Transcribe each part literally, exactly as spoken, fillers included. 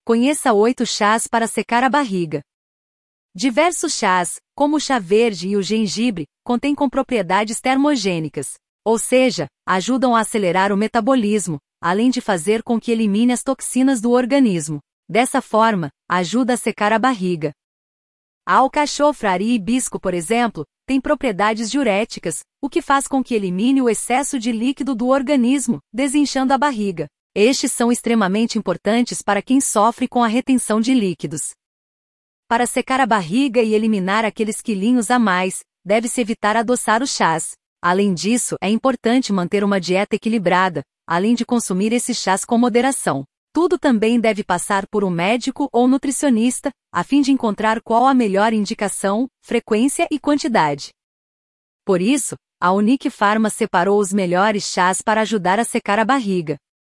Conheça oito chás para secar a barriga. Diversos chás, como o chá verde e o gengibre, contêm com propriedades termogênicas, ou seja, ajudam a acelerar o metabolismo, além de fazer com que elimine as toxinas do organismo. Dessa forma, ajuda a secar a barriga. A alcachofra e hibisco, por exemplo, têm propriedades diuréticas, o que faz com que elimine o excesso de líquido do organismo, desinchando a barriga. Estes são extremamente importantes para quem sofre com a retenção de líquidos. Para secar a barriga e eliminar aqueles quilinhos a mais, deve-se evitar adoçar os chás. Além disso, é importante manter uma dieta equilibrada, além de consumir esses chás com moderação. Tudo também deve passar por um médico ou nutricionista, a fim de encontrar qual a melhor indicação, frequência e quantidade. Por isso, a Unique Pharma separou os melhores chás para ajudar a secar a barriga.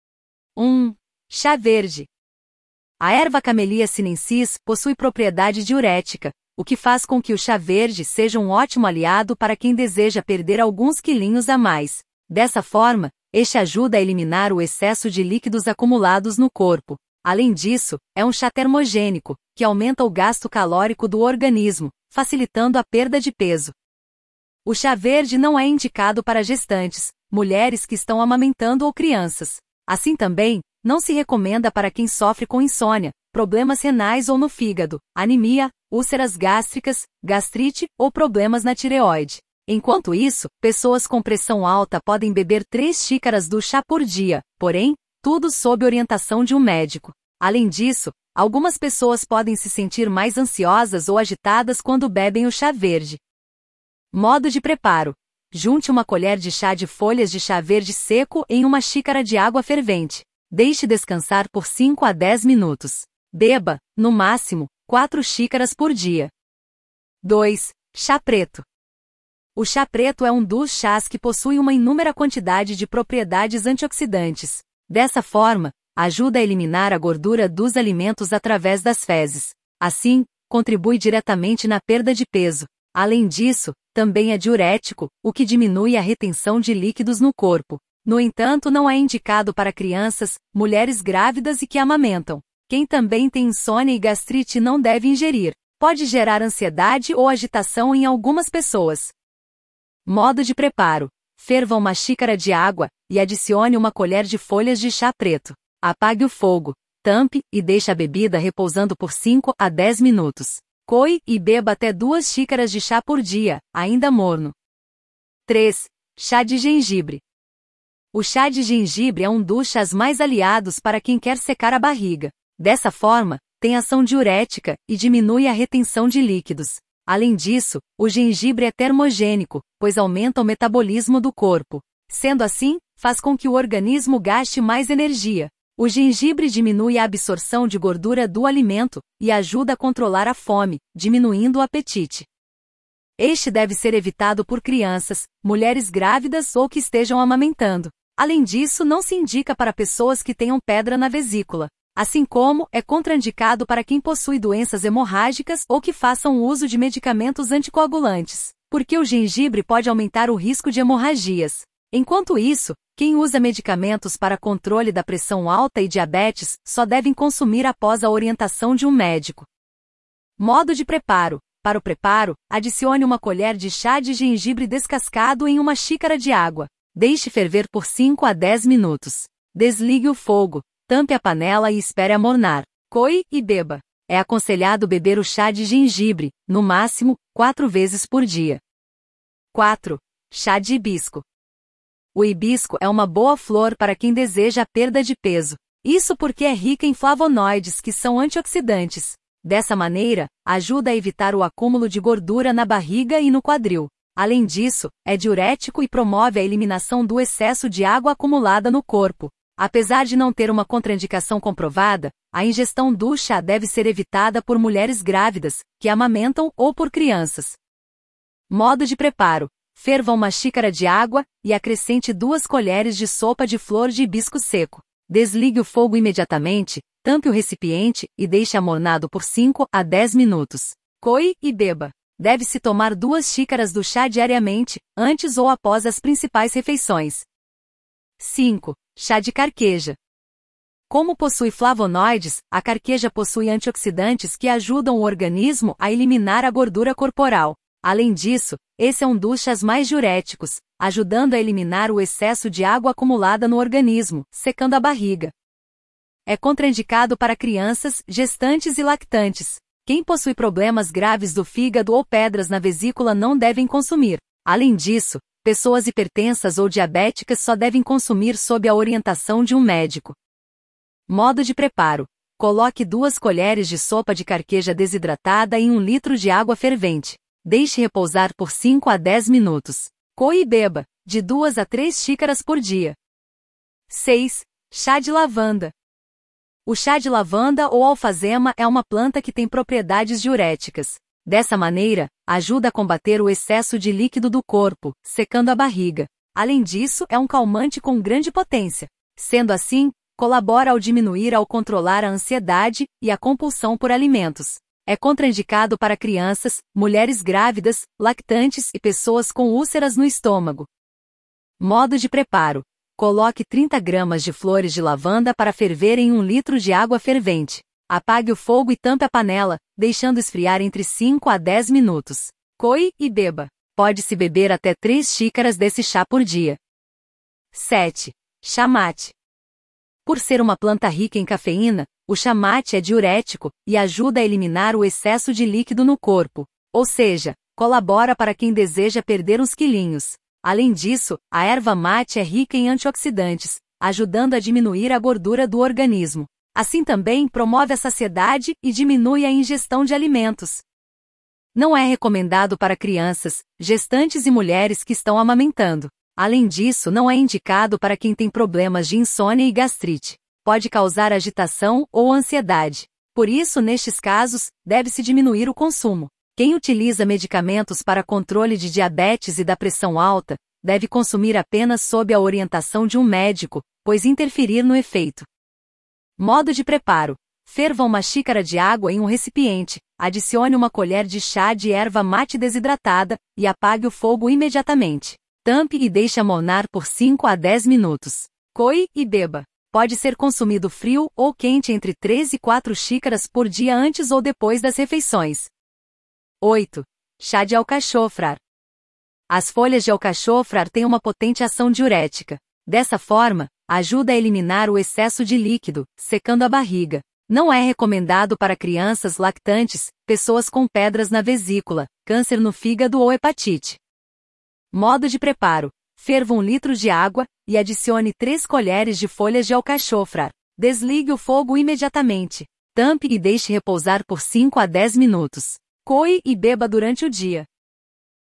um. Chá verde. A erva Camellia sinensis possui propriedade diurética, o que faz com que o chá verde seja um ótimo aliado para quem deseja perder alguns quilinhos a mais. Dessa forma, este ajuda a eliminar o excesso de líquidos acumulados no corpo. Além disso, é um chá termogênico, que aumenta o gasto calórico do organismo, facilitando a perda de peso. O chá verde não é indicado para gestantes, mulheres que estão amamentando ou crianças. Assim também, não se recomenda para quem sofre com insônia, problemas renais ou no fígado, anemia, úlceras gástricas, gastrite ou problemas na tireoide. Enquanto isso, pessoas com pressão alta podem beber três xícaras do chá por dia, porém, tudo sob orientação de um médico. Além disso, algumas pessoas podem se sentir mais ansiosas ou agitadas quando bebem o chá verde. Modo de preparo. Junte uma colher de chá de folhas de chá verde seco em uma xícara de água fervente. Deixe descansar por cinco a dez minutos. Beba, no máximo, quatro xícaras por dia. dois. Chá preto. O chá preto é um dos chás que possui uma inúmera quantidade de propriedades antioxidantes. Dessa forma, ajuda a eliminar a gordura dos alimentos através das fezes. Assim, contribui diretamente na perda de peso. Além disso, também é diurético, o que diminui a retenção de líquidos no corpo. No entanto, não é indicado para crianças, mulheres grávidas e que amamentam. Quem também tem insônia e gastrite não deve ingerir. Pode gerar ansiedade ou agitação em algumas pessoas. Modo de preparo. Ferva uma xícara de água e adicione uma colher de folhas de chá preto. Apague o fogo, tampe e deixe a bebida repousando por cinco a dez minutos. Coe e beba até duas xícaras de chá por dia, ainda morno. três. Chá de gengibre. O chá de gengibre é um dos chás mais aliados para quem quer secar a barriga. Dessa forma, tem ação diurética e diminui a retenção de líquidos. Além disso, o gengibre é termogênico, pois aumenta o metabolismo do corpo. Sendo assim, faz com que o organismo gaste mais energia. O gengibre diminui a absorção de gordura do alimento e ajuda a controlar a fome, diminuindo o apetite. Este deve ser evitado por crianças, mulheres grávidas ou que estejam amamentando. Além disso, não se indica para pessoas que tenham pedra na vesícula, assim como é contraindicado para quem possui doenças hemorrágicas ou que façam uso de medicamentos anticoagulantes, porque o gengibre pode aumentar o risco de hemorragias. Enquanto isso, quem usa medicamentos para controle da pressão alta e diabetes só devem consumir após a orientação de um médico. Modo de preparo. Para o preparo, adicione uma colher de chá de gengibre descascado em uma xícara de água. Deixe ferver por cinco a dez minutos. Desligue o fogo, tampe a panela e espere amornar. Coe e beba. É aconselhado beber o chá de gengibre, no máximo, quatro vezes por dia. quatro. Chá de hibisco. O hibisco é uma boa flor para quem deseja a perda de peso. Isso porque é rica em flavonoides que são antioxidantes. Dessa maneira, ajuda a evitar o acúmulo de gordura na barriga e no quadril. Além disso, é diurético e promove a eliminação do excesso de água acumulada no corpo. Apesar de não ter uma contraindicação comprovada, a ingestão do chá deve ser evitada por mulheres grávidas, que amamentam ou por crianças. Modo de preparo. Ferva uma xícara de água e acrescente duas colheres de sopa de flor de hibisco seco. Desligue o fogo imediatamente, tampe o recipiente e deixe amornado por cinco a dez minutos. Coe e beba. Deve-se tomar duas xícaras do chá diariamente, antes ou após as principais refeições. cinco. Chá de carqueja. Como possui flavonoides, a carqueja possui antioxidantes que ajudam o organismo a eliminar a gordura corporal. Além disso, esse é um dos chás mais diuréticos, ajudando a eliminar o excesso de água acumulada no organismo, secando a barriga. É contraindicado para crianças, gestantes e lactantes. Quem possui problemas graves do fígado ou pedras na vesícula não devem consumir. Além disso, pessoas hipertensas ou diabéticas só devem consumir sob a orientação de um médico. Modo de preparo. Coloque duas colheres de sopa de carqueja desidratada em um litro de água fervente. Deixe repousar por cinco a dez minutos. Coe e beba, de duas a três xícaras por dia. seis. Chá de lavanda. O chá de lavanda ou alfazema é uma planta que tem propriedades diuréticas. Dessa maneira, ajuda a combater o excesso de líquido do corpo, secando a barriga. Além disso, é um calmante com grande potência. Sendo assim, colabora ao diminuir ou controlar a ansiedade e a compulsão por alimentos. É contraindicado para crianças, mulheres grávidas, lactantes e pessoas com úlceras no estômago. Modo de preparo. Coloque trinta gramas de flores de lavanda para ferver em um litro de água fervente. Apague o fogo e tampe a panela, deixando esfriar entre cinco a dez minutos. Coe e beba. Pode-se beber até três xícaras desse chá por dia. sete. Chá mate. Por ser uma planta rica em cafeína, o chá mate é diurético e ajuda a eliminar o excesso de líquido no corpo. Ou seja, colabora para quem deseja perder uns quilinhos. Além disso, a erva mate é rica em antioxidantes, ajudando a diminuir a gordura do organismo. Assim também promove a saciedade e diminui a ingestão de alimentos. Não é recomendado para crianças, gestantes e mulheres que estão amamentando. Além disso, não é indicado para quem tem problemas de insônia e gastrite. Pode causar agitação ou ansiedade. Por isso, nestes casos, deve-se diminuir o consumo. Quem utiliza medicamentos para controle de diabetes e da pressão alta, deve consumir apenas sob a orientação de um médico, pois interferir no efeito. Modo de preparo. Ferva uma xícara de água em um recipiente, adicione uma colher de chá de erva mate desidratada, e apague o fogo imediatamente. Tampe e deixe amonar por cinco a dez minutos. Coe e beba. Pode ser consumido frio ou quente entre três e quatro xícaras por dia antes ou depois das refeições. oito. Chá de alcachofrar. As folhas de alcachofrar têm uma potente ação diurética. Dessa forma, ajuda a eliminar o excesso de líquido, secando a barriga. Não é recomendado para crianças lactantes, pessoas com pedras na vesícula, câncer no fígado ou hepatite. Modo de preparo. Ferva um litro de água e adicione três colheres de folhas de alcachofrar. Desligue o fogo imediatamente. Tampe e deixe repousar por cinco a dez minutos. Coe e beba durante o dia.